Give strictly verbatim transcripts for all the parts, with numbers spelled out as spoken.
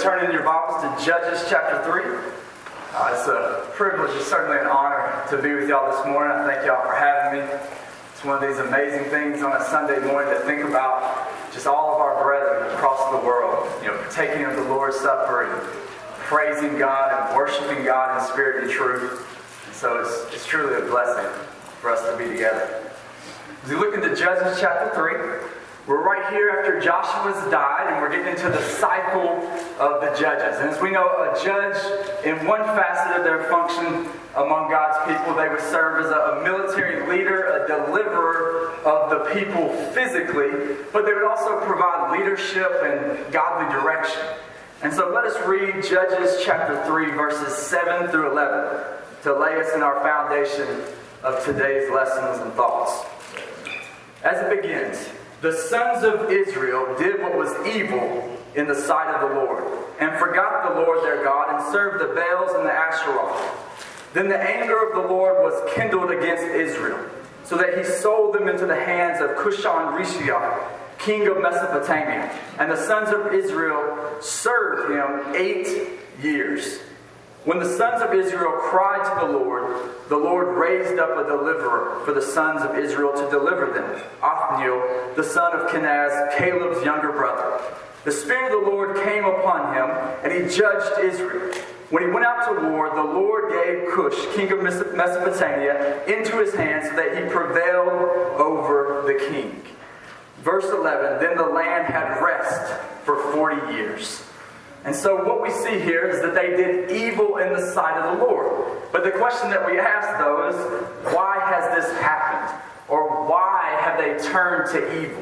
turn in your Bibles to Judges chapter three. Uh, it's a privilege, it's certainly an honor to be with y'all this morning. I thank y'all for having me. It's one of these amazing things on a Sunday morning to think about just all of our brethren across the world, you know, partaking of the Lord's Supper and praising God and worshiping God in spirit and truth. And so it's, it's truly a blessing for us to be together. As we look into Judges chapter three, we're right here after Joshua's died, and we're getting into the cycle of the judges. And as we know, a judge, in one facet of their function among God's people, they would serve as a, a military leader, a deliverer of the people physically, but they would also provide leadership and godly direction. And so let us read Judges chapter three, verses seven through eleven, to lay us in our foundation of today's lessons and thoughts. As it begins, the sons of Israel did what was evil in the sight of the Lord, and forgot the Lord their God, and served the Baals and the Asheroth. Then the anger of the Lord was kindled against Israel, so that he sold them into the hands of Cushan-Rishathaim, king of Mesopotamia. And the sons of Israel served him eight years. When the sons of Israel cried to the Lord, the Lord raised up a deliverer for the sons of Israel to deliver them, Othniel, the son of Kenaz, Caleb's younger brother. The Spirit of the Lord came upon him, and he judged Israel. When he went out to war, the Lord gave Cush, king of Mesopotamia, into his hands, so that he prevailed over the king. Verse eleven, then the land had rest for forty years. And so what we see here is that they did evil in the sight of the Lord. But the question that we ask, though, is why has this happened? Or why have they turned to evil?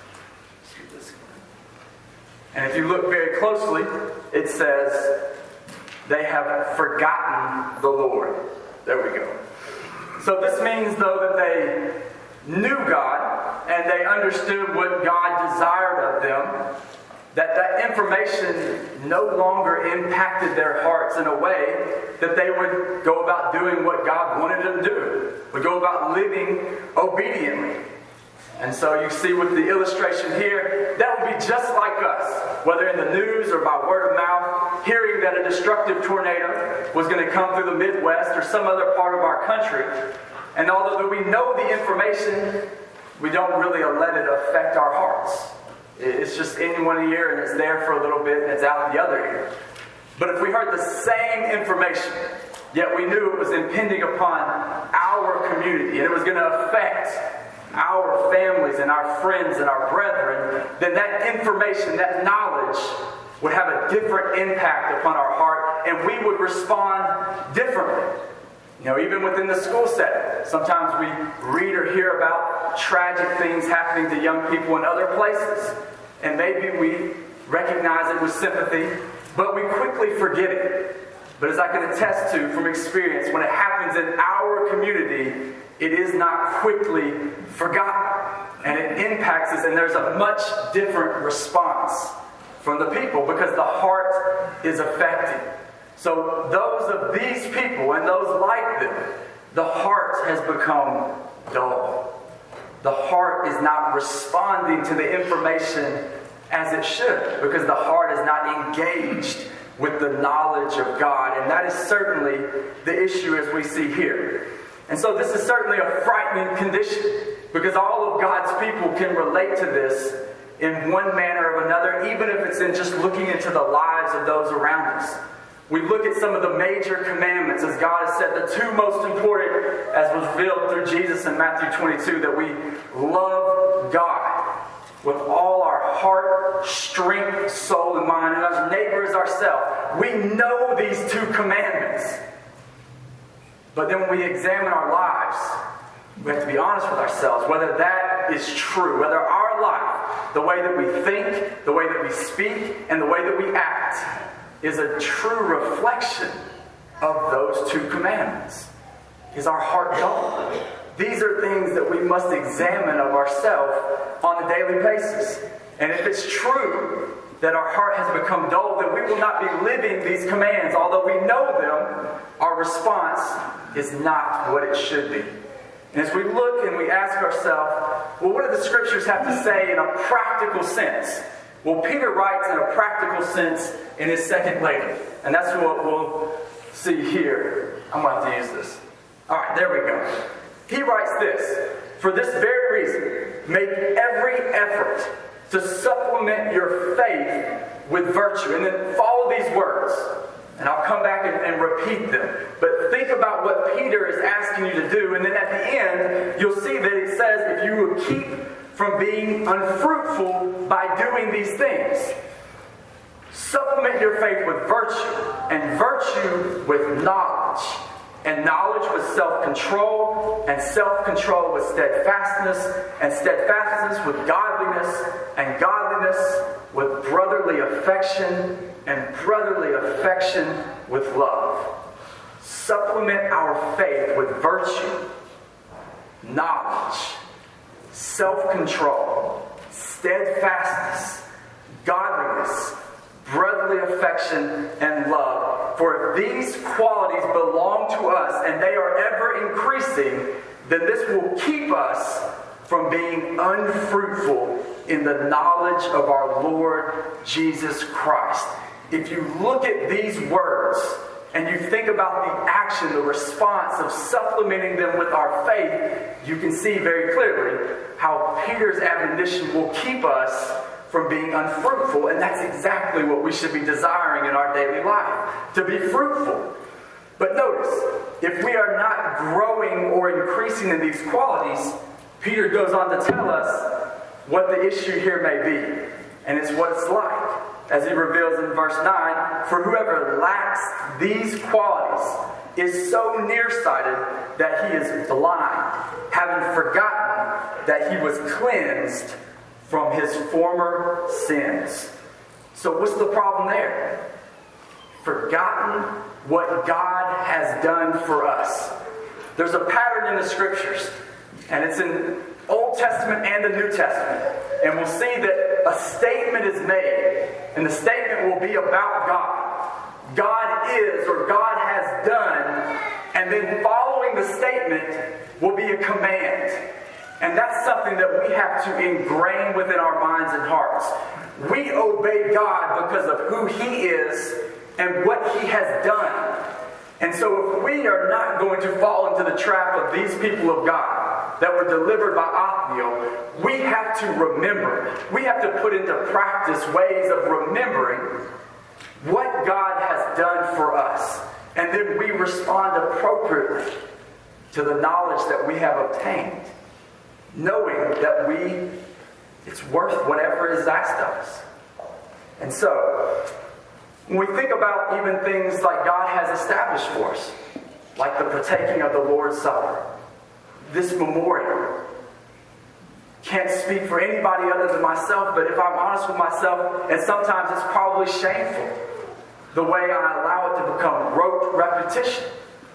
And if you look very closely, it says they have forgotten the Lord. There we go. So this means, though, that they knew God and they understood what God desired of them, that that information no longer impacted their hearts in a way that they would go about doing what God wanted them to do, would go about living obediently. And so you see with the illustration here, that would be just like us, whether in the news or by word of mouth, hearing that a destructive tornado was going to come through the Midwest or some other part of our country. And although we know the information, we don't really let it affect our hearts. It's just in one ear and it's there for a little bit and it's out the other ear. But if we heard the same information, yet we knew it was impending upon our community and it was going to affect our families and our friends and our brethren, then that information, that knowledge would have a different impact upon our heart and we would respond differently. You know, even within the school setting, sometimes we read or hear about tragic things happening to young people in other places. And maybe we recognize it with sympathy, but we quickly forget it. But as I can attest to from experience, when it happens in our community, it is not quickly forgotten. And it impacts us, and there's a much different response from the people because the heart is affected. So those of these people and those like them, the heart has become dull. The heart is not responding to the information as it should because the heart is not engaged with the knowledge of God. And that is certainly the issue as we see here. And so this is certainly a frightening condition because all of God's people can relate to this in one manner or another, even if it's in just looking into the lives of those around us. We look at some of the major commandments, as God has said, the two most important, as was revealed through Jesus in Matthew twenty-two, that we love God with all our heart, strength, soul, and mind, and our neighbor as ourselves. We know these two commandments. But then when we examine our lives, we have to be honest with ourselves, whether that is true, whether our life, the way that we think, the way that we speak, and the way that we act, is a true reflection of those two commandments. Is our heart dull? These are things that we must examine of ourselves on a daily basis. And if it's true that our heart has become dull, then we will not be living these commands. Although we know them, our response is not what it should be. And as we look and we ask ourselves, well, what do the scriptures have to say in a practical sense? Well, Peter writes in a practical sense in his second letter. And that's what we'll see here. I'm going to have to use this. All right, there we go. He writes this: for this very reason, make every effort to supplement your faith with virtue. And then follow these words. And I'll come back and, and repeat them. But think about what Peter is asking you to do. And then at the end, you'll see that it says if you will keep from being unfruitful by doing these things. Supplement your faith with virtue, and virtue with knowledge, and knowledge with self-control, and self-control with steadfastness, and steadfastness with godliness, and godliness with brotherly affection, and brotherly affection with love. Supplement our faith with virtue, knowledge, self-control, steadfastness, godliness, brotherly affection, and love. For if these qualities belong to us and they are ever increasing, then this will keep us from being unfruitful in the knowledge of our Lord Jesus Christ. If you look at these words and you think about the action, the response of supplementing them with our faith, you can see very clearly how Peter's admonition will keep us from being unfruitful. And that's exactly what we should be desiring in our daily life, to be fruitful. But notice, if we are not growing or increasing in these qualities, Peter goes on to tell us what the issue here may be. And it's what it's like. As he reveals in verse nine, for whoever lacks these qualities is so nearsighted that he is blind, having forgotten that he was cleansed from his former sins. So what's the problem there? Forgotten what God has done for us. There's a pattern in the scriptures, and it's in Old Testament and the New Testament. And we'll see that a statement is made, and the statement will be about God. God is, or God has done, and then following the statement will be a command. And that's something that we have to ingrain within our minds and hearts. We obey God because of who He is and what He has done. And so if we are not going to fall into the trap of these people of God that were delivered by Othniel, we have to remember. We have to put into practice ways of remembering what God has done for us. And then we respond appropriately to the knowledge that we have obtained, knowing that we, it's worth whatever is asked of us. And so, when we think about even things like God has established for us, like the partaking of the Lord's Supper, this memorial, can't speak for anybody other than myself, but if I'm honest with myself, and sometimes it's probably shameful, the way I allow it to become rote repetition.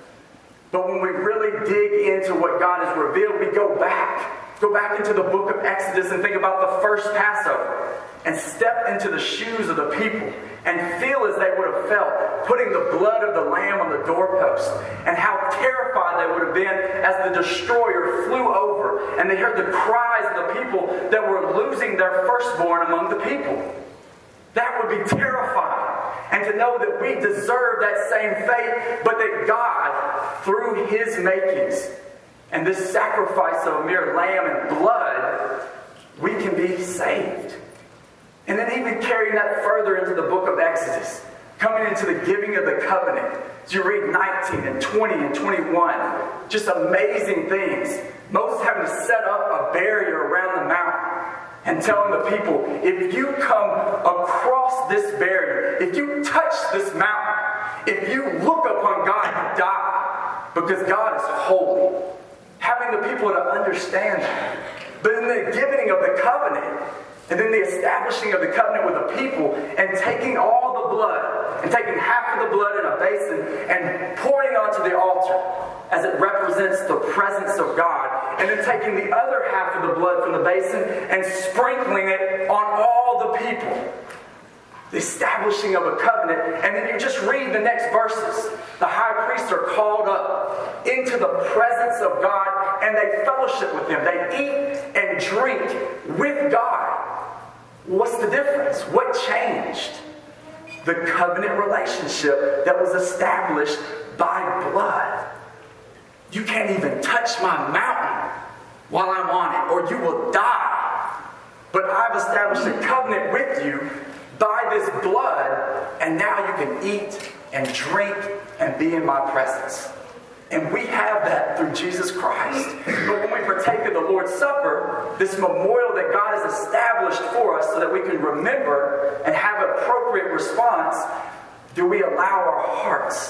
But when we really dig into what God has revealed, we go back. Go back into the book of Exodus and think about the first Passover. And step into the shoes of the people and feel as they would have felt, putting the blood of the lamb on the doorpost. And how terrified they would have been as the destroyer flew over. And they heard the cries of the people that were losing their firstborn among the people. That would be terrifying. And to know that we deserve that same fate, but that God, through His makings, and this sacrifice of a mere lamb and blood, we can be saved. And then even carrying that further into the book of Exodus, coming into the giving of the covenant. As you read nineteen and twenty and twenty-one, just amazing things. Moses having to set up a barrier around the mountain and telling the people, if you come across this barrier, if you touch this mountain, if you look upon God, you die. Because God is holy. Having the people to understand that. But in the giving of the covenant, and then the establishing of the covenant with the people, and taking all the blood, and taking half of the blood in a basin, and pouring it onto the altar, as it represents the presence of God, and then taking the other half of the blood from the basin, and sprinkling it on all the people. The establishing of a covenant, and then you just read the next verses. The high priests are called up into the presence of God, and they fellowship with Him. They eat and drink with God. What's the difference? What changed? The covenant relationship that was established by blood. You can't even touch my mountain while I'm on it, or you will die. But I've established a covenant with you by this blood, and now you can eat and drink and be in my presence. And we have that through Jesus Christ. But when we partake of the Lord's Supper, this memorial that God has established for us so that we can remember and have an appropriate response, do we allow our hearts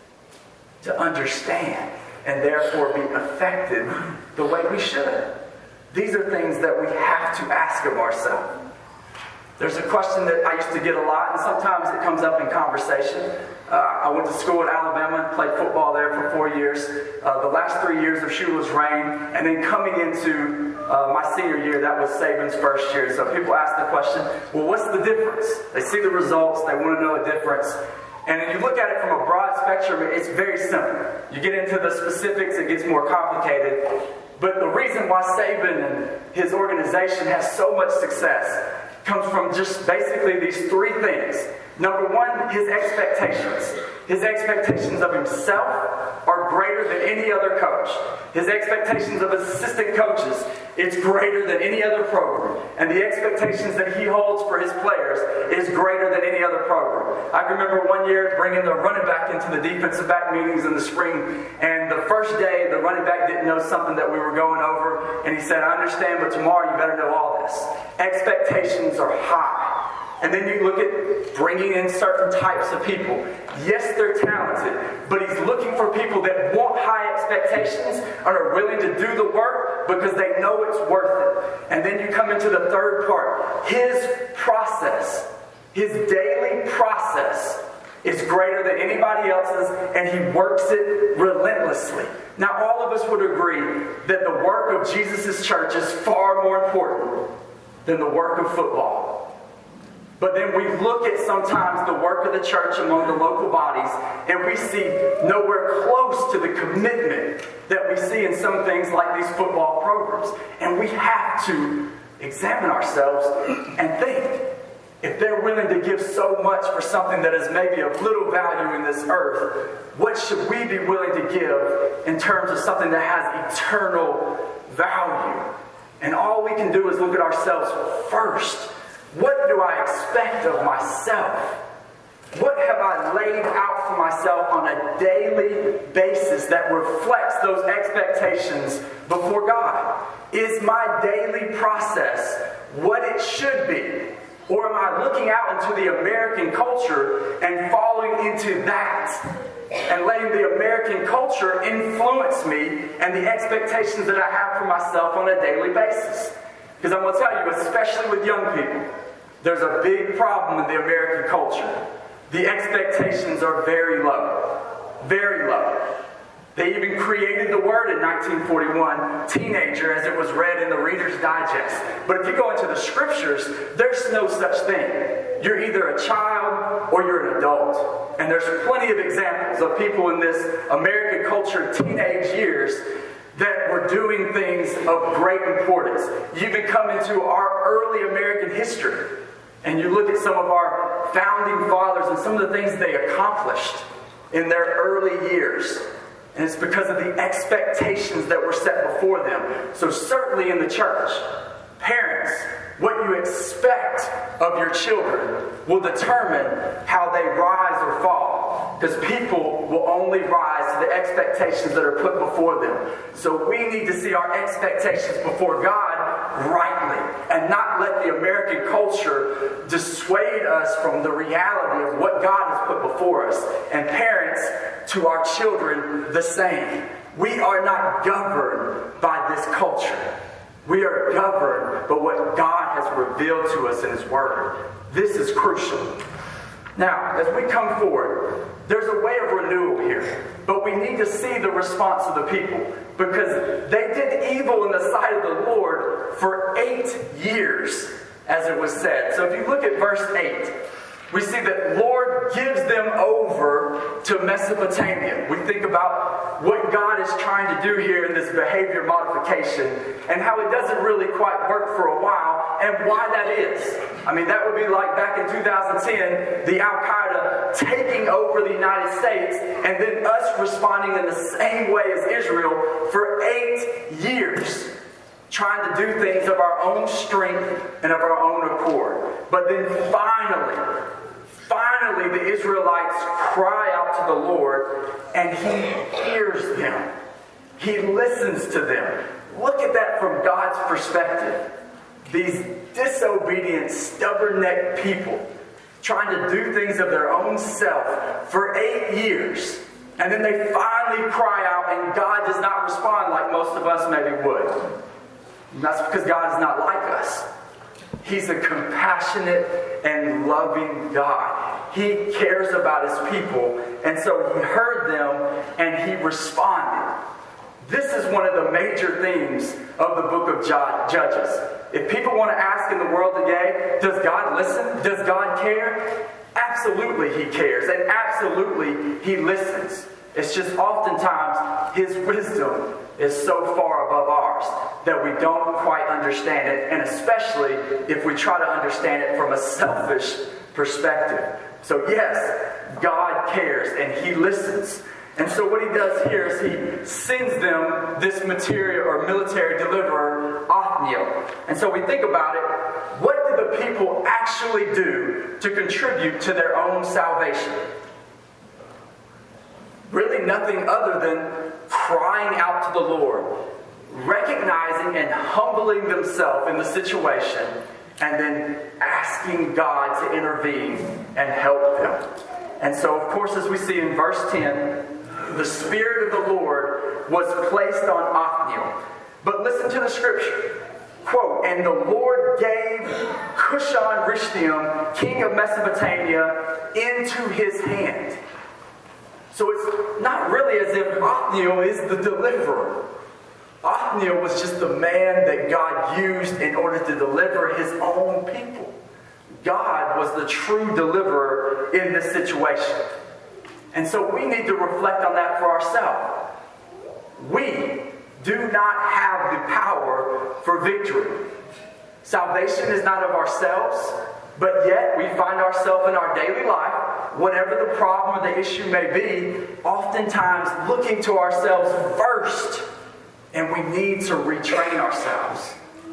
to understand and therefore be affected the way we should? These are things that we have to ask of ourselves. There's a question that I used to get a lot, and sometimes it comes up in conversation. Uh, I went to school at Alabama, played football there for four years. Uh, the last three years of Shula's reign, and then coming into uh, my senior year, that was Saban's first year. So people ask the question, well, what's the difference? They see the results, they want to know a difference. And when you look at it from a broad spectrum, it's very simple. You get into the specifics, it gets more complicated. But the reason why Saban and his organization has so much success comes from just basically these three things. Number one, his expectations. His expectations of himself are greater than any other coach. His expectations of his assistant coaches, it's greater than any other program. And the expectations that he holds for his players is greater than any other program. I can remember one year bringing the running back into the defensive back meetings in the spring, and the first day the running back didn't know something that we were going over, and he said, I understand, but tomorrow you better know all this. Expectations are high. And then you look at bringing in certain types of people. Yes, they're talented, but he's looking for people that want high expectations and are willing to do the work because they know it's worth it. And then you come into the third part. His process, his daily process is greater than anybody else's, and he works it relentlessly. Now, all of us would agree that the work of Jesus' church is far more important than the work of football. But then we look at sometimes the work of the church among the local bodies, and we see nowhere close to the commitment that we see in some things like these football programs. And we have to examine ourselves and think, if they're willing to give so much for something that is maybe of little value in this earth, what should we be willing to give in terms of something that has eternal value? And all we can do is look at ourselves first. What do I expect of myself? What have I laid out for myself on a daily basis that reflects those expectations before God? Is my daily process what it should be? Or am I looking out into the American culture and falling into that and letting the American culture influence me and the expectations that I have for myself on a daily basis? Because I'm going to tell you, especially with young people, there's a big problem in the American culture. The expectations are very low. Very low. They even created the word in nineteen forty-one, teenager, as it was read in the Reader's Digest. But if you go into the scriptures, there's no such thing. You're either a child or you're an adult. And there's plenty of examples of people in this American culture, teenage years, that were doing things of great importance. You even come into our early American history, and you look at some of our founding fathers and some of the things they accomplished in their early years. And it's because of the expectations that were set before them. So certainly in the church, parents, what you expect of your children will determine how they rise or fall. Because people will only rise to the expectations that are put before them. So we need to see our expectations before God rightly and not let the American culture dissuade us from the reality of what God has put before us. And parents, to our children, the same. We are not governed by this culture. We are governed by what God has revealed to us in His Word. This is crucial. Now, as we come forward, there's a way of renewal here. But we need to see the response of the people. Because they did evil in the sight of the Lord for eight years, as it was said. So if you look at verse eight, we see that Lord gives them over to to Mesopotamia. We think about what God is trying to do here in this behavior modification and how it doesn't really quite work for a while and why that is. I mean, that would be like back in two thousand ten, the Al-Qaeda taking over the United States and then us responding in the same way as Israel for eight years, trying to do things of our own strength and of our own accord. But then finally, finally the Israelites cry out to the Lord and He hears them. He listens to them. Look at that from God's perspective. These disobedient, stubborn-necked people trying to do things of their own self for eight years. And then they finally cry out and God does not respond like most of us maybe would. And that's because God is not like us. He's a compassionate and loving God. He cares about His people. And so He heard them and He responded. This is one of the major themes of the book of Judges. If people want to ask in the world today, does God listen? Does God care? Absolutely He cares. And absolutely He listens. It's just oftentimes His wisdom is so far above ours that we don't quite understand it, and especially if we try to understand it from a selfish perspective. So yes, God cares and He listens. And so what He does here is He sends them this material or military deliverer, Othniel. And so we think about it, what did the people actually do to contribute to their own salvation? Really nothing other than crying out to the Lord, recognizing and humbling themselves in the situation, and then asking God to intervene and help them. And so, of course, as we see in verse ten, the Spirit of the Lord was placed on Othniel. But listen to the scripture. Quote, and the Lord gave Cushan-Rishathaim, king of Mesopotamia, into his hand. So it's not really as if Othniel is the deliverer. Othniel was just the man that God used in order to deliver His own people. God was the true deliverer in this situation. And so we need to reflect on that for ourselves. We do not have the power for victory. Salvation is not of ourselves, but yet we find ourselves in our daily life, whatever the problem or the issue may be, oftentimes looking to ourselves first. And we need to retrain ourselves.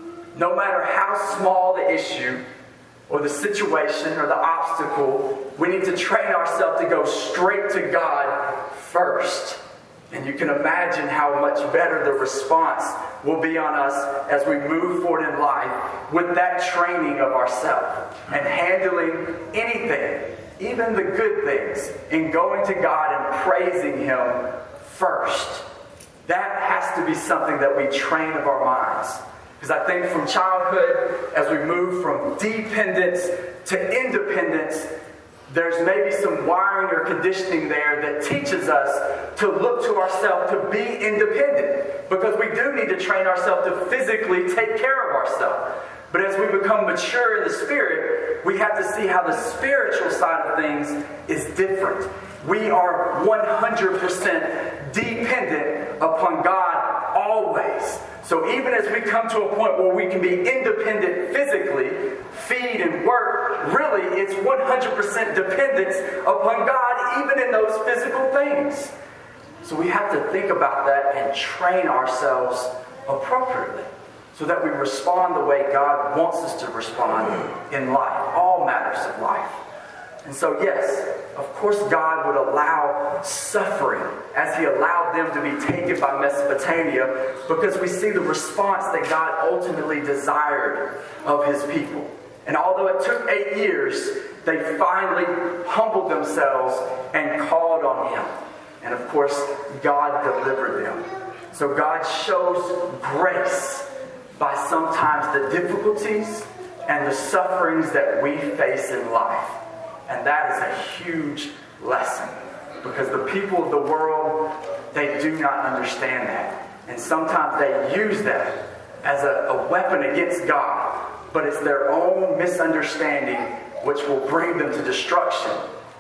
No matter how small the issue or the situation or the obstacle, we need to train ourselves to go straight to God first. And you can imagine how much better the response will be on us as we move forward in life with that training of ourselves and handling anything, even the good things, in going to God and praising Him first. That has to be something that we train of our minds. Because I think from childhood, as we move from dependence to independence, there's maybe some wiring or conditioning there that teaches us to look to ourselves to be independent. Because we do need to train ourselves to physically take care of ourselves. But as we become mature in the Spirit, we have to see how the spiritual side of things is different. We are one hundred percent dependent upon God always. So even as we come to a point where we can be independent physically, feed and work, really it's one hundred percent dependence upon God even in those physical things. So we have to think about that and train ourselves appropriately so that we respond the way God wants us to respond in life, all matters of life. And so yes, of course God would allow suffering as He allowed them to be taken by Mesopotamia, because we see the response that God ultimately desired of His people. And although it took eight years, they finally humbled themselves and called on Him. And of course, God delivered them. So God shows grace by sometimes the difficulties and the sufferings that we face in life. And that is a huge lesson, because the people of the world, they do not understand that. And sometimes they use that as a, a weapon against God, but it's their own misunderstanding which will bring them to destruction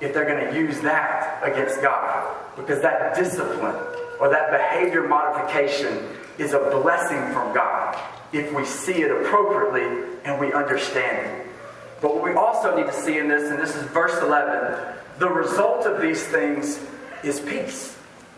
if they're going to use that against God. Because that discipline or that behavior modification is a blessing from God if we see it appropriately and we understand it. But what we also need to see in this, and this is verse eleven, the result of these things is peace.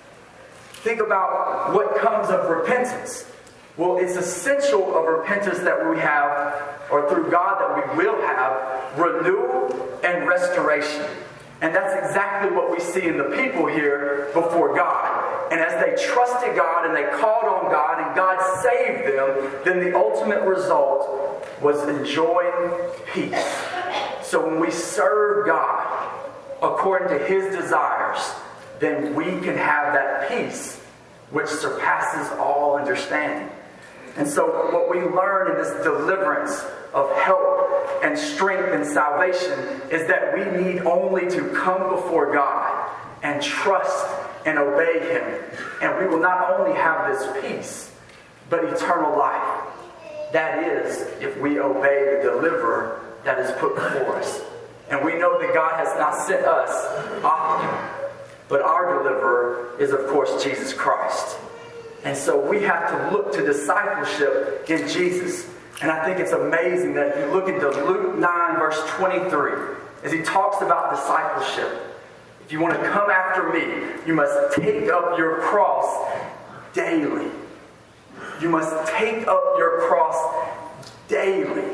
Think about what comes of repentance. Well, it's essential of repentance that we have, or through God that we will have, renewal and restoration. And that's exactly what we see in the people here before God. And as they trusted God and they called on God and God saved them, then the ultimate result was enjoying peace. So when we serve God according to His desires, then we can have that peace which surpasses all understanding. And so what we learn in this deliverance of help and strength and salvation is that we need only to come before God and trust and obey Him. And we will not only have this peace, but eternal life. That is, if we obey the deliverer that is put before us. And we know that God has not sent us often, but our deliverer is, of course, Jesus Christ. And so we have to look to discipleship in Jesus. And I think it's amazing that if you look into Luke nine, verse twenty-three, as he talks about discipleship, if you want to come after me, you must take up your cross daily. You must take up your cross daily.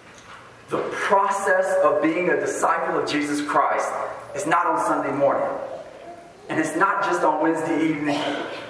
The process of being a disciple of Jesus Christ is not on Sunday morning. And it's not just on Wednesday evening.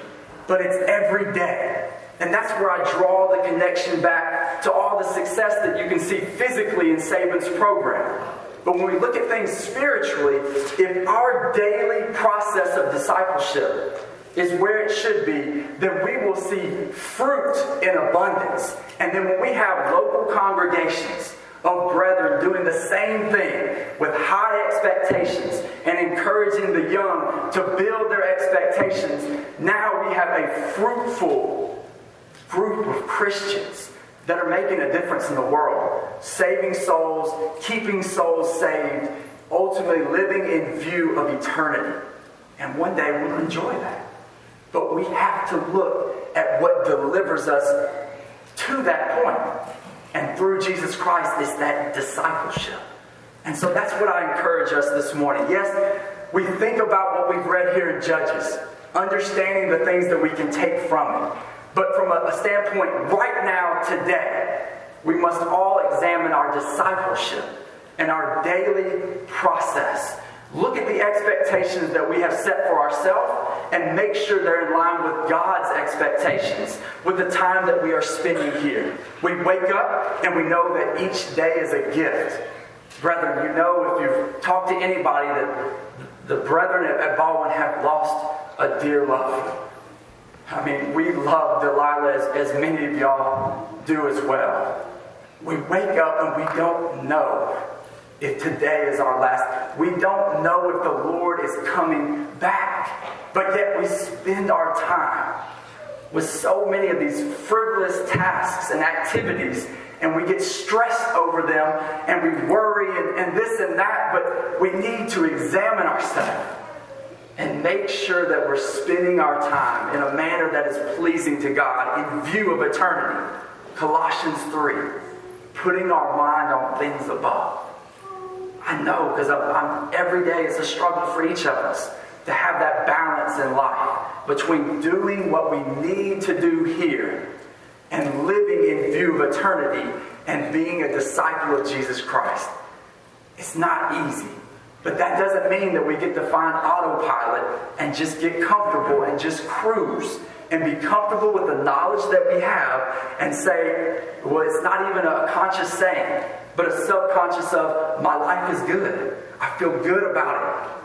But it's every day. And that's where I draw the connection back to all the success that you can see physically in Saban's program. But when we look at things spiritually, if our daily process of discipleship is where it should be, then we will see fruit in abundance. And then when we have local congregations of brethren doing the same thing with high expectations and encouraging the young to build their expectations, now we have a fruitful group of Christians that are making a difference in the world, saving souls, keeping souls saved, ultimately living in view of eternity. And one day we'll enjoy that. But we have to look at what delivers us to that point. And through Jesus Christ is that discipleship. And so that's what I encourage us this morning. Yes, we think about what we've read here in Judges, understanding the things that we can take from it. But from a, a standpoint right now, today, we must all examine our discipleship and our daily process. Look at the expectations that we have set for ourselves and make sure they're in line with God's expectations with the time that we are spending here. We wake up and we know that each day is a gift. Brethren, you know, if you've talked to anybody, that the brethren at Baldwin have lost a dear loved one. I mean, we love Delilah as, as many of y'all do as well. We wake up and we don't know if today is our last. We don't know if the Lord is coming back. But yet we spend our time with so many of these frivolous tasks and activities, and we get stressed over them, and we worry and, and this and that, but we need to examine ourselves and make sure that we're spending our time in a manner that is pleasing to God in view of eternity. Colossians three, putting our mind on things above. I know, because I'm, I'm, every day it's a struggle for each of us to have that balance in life between doing what we need to do here and living in view of eternity and being a disciple of Jesus Christ. It's not easy, but that doesn't mean that we get to find autopilot and just get comfortable and just cruise and be comfortable with the knowledge that we have and say, well, it's not even a conscious saying, but a subconscious of, my life is good. I feel good about it.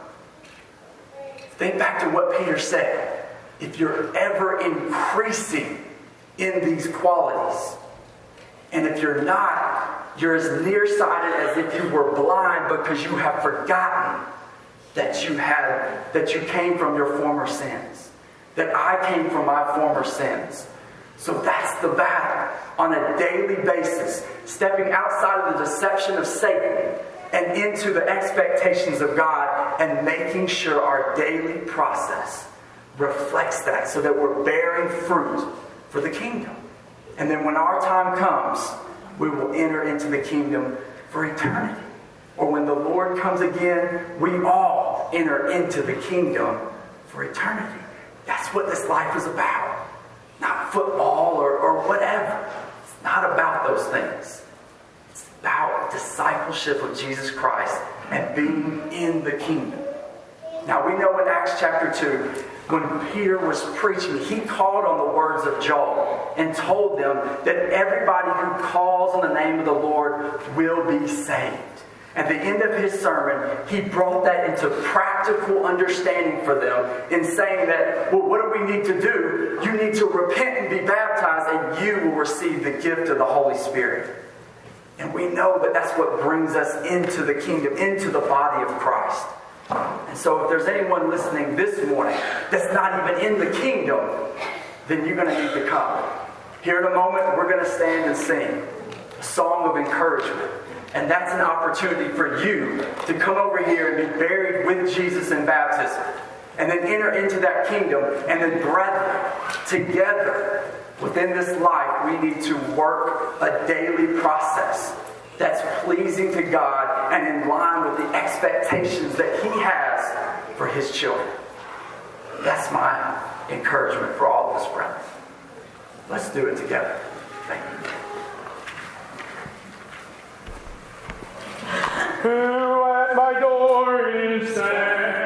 Think back to what Peter said. If you're ever increasing in these qualities, and if you're not, you're as nearsighted as if you were blind because you have forgotten that you had, that you came from your former sins. That I came from my former sins. So that's the battle on a daily basis. Stepping outside of the deception of Satan and into the expectations of God, and making sure our daily process reflects that so that we're bearing fruit for the kingdom. And then when our time comes, we will enter into the kingdom for eternity. Or when the Lord comes again, we all enter into the kingdom for eternity. That's what this life is about. Not football or, or whatever. It's not about those things. It's about discipleship of Jesus Christ and being in the kingdom. Now we know in Acts chapter two, when Peter was preaching, he called on the words of Joel and told them that everybody who calls on the name of the Lord will be saved. At the end of his sermon, he brought that into practical understanding for them in saying that, well, what do we need to do? You need to repent and be baptized, and you will receive the gift of the Holy Spirit. And we know that that's what brings us into the kingdom, into the body of Christ. And so if there's anyone listening this morning that's not even in the kingdom, then you're going to need to come. Here in a moment, we're going to stand and sing a song of encouragement. And that's an opportunity for you to come over here and be buried with Jesus in baptism. And then enter into that kingdom. And then, brethren, together within this life, we need to work a daily process that's pleasing to God and in line with the expectations that He has for His children. That's my encouragement for all of us, brethren. Let's do it together. Thank you. Who at my door is stand?